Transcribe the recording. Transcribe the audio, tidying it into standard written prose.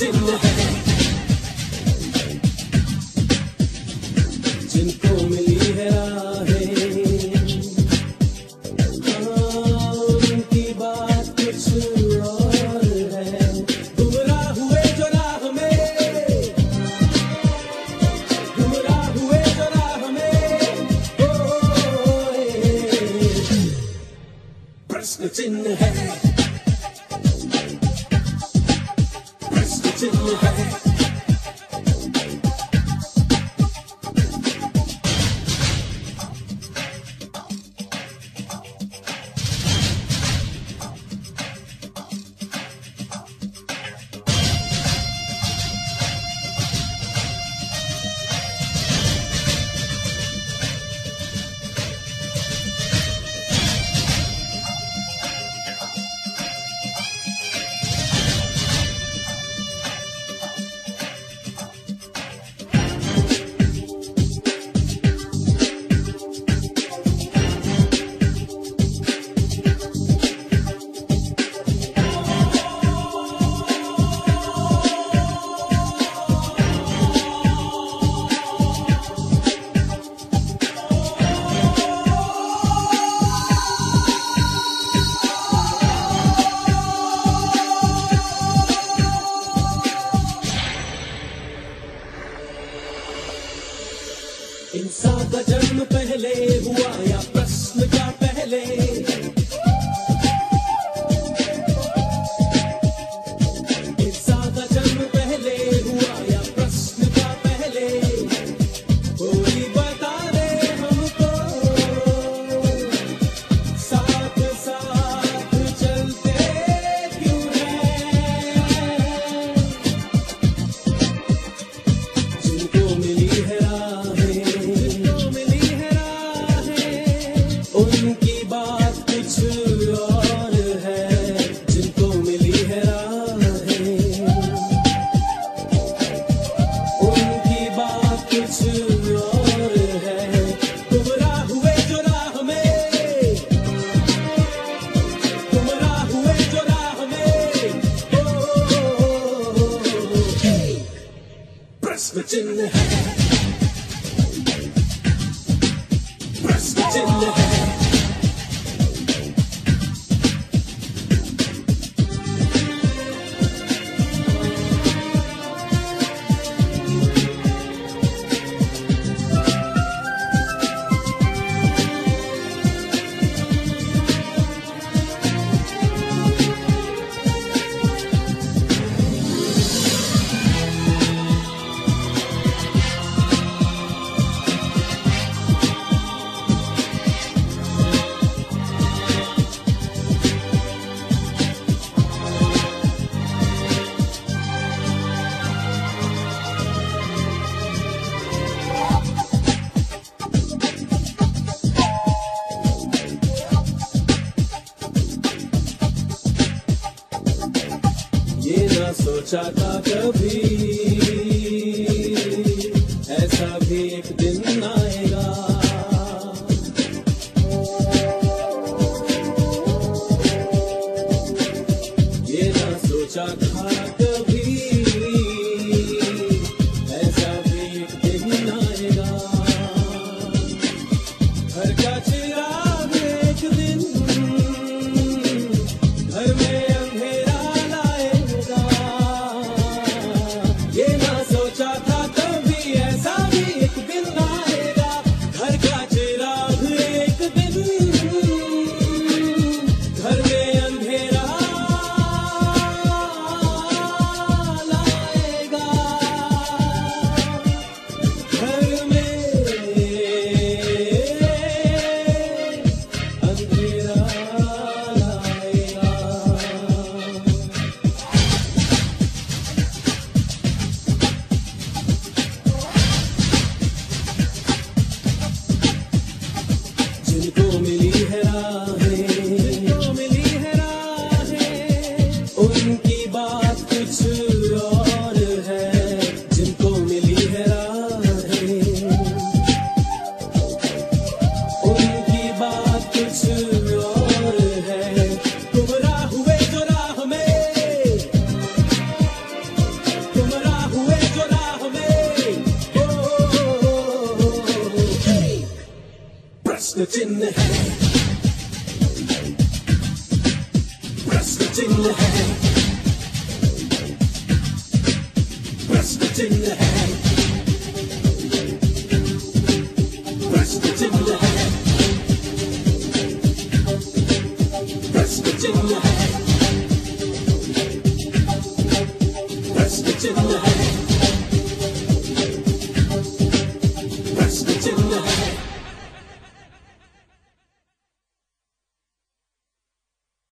चिन्ह है जिनको मिली है राहें, उनकी बात कुछ और है। गुमराह हुए जो राह में, गुमराह हुए जो राह में, प्रश्न चिन्ह है, प्रश्न चिन्ह है। इंसान का जन्म पहले हुआ या प्रश्न का पहले? इंसान का जन्म पहले हुआ या प्रश्न का पहले? कोई बता दे हमको, साथ साथ चलते क्यों हैं? जिनको मिली है उनकी बात कुछ और है, जिनको मिली है राहें, उनकी बात कुछ और है। गुमराह हुए जो राह में, गुमराह हुए जो राह में, प्रश्न चिन्ह है, प्रश्न चिन्ह है। ये ना सोचा था कभी ऐसा भी एक दिन आएगा, ये ना सोचा था कभी ऐसा भी एक दिन आएगा। घर का चिराग एक दिन घर में अंधेरा लाएगा, ये ना सोचा था कभी ऐसा भी एक दिन आएगा। घर का चिराग एक दिन घर में अंधेरा प्रश्न चिन्ह है, प्रश्न चिन्ह है, प्रश्न चिन्ह है, प्रश्न चिन्ह है, प्रश्न चिन्ह है, प्रश्न चिन्ह है, प्रश्न चिन्ह है।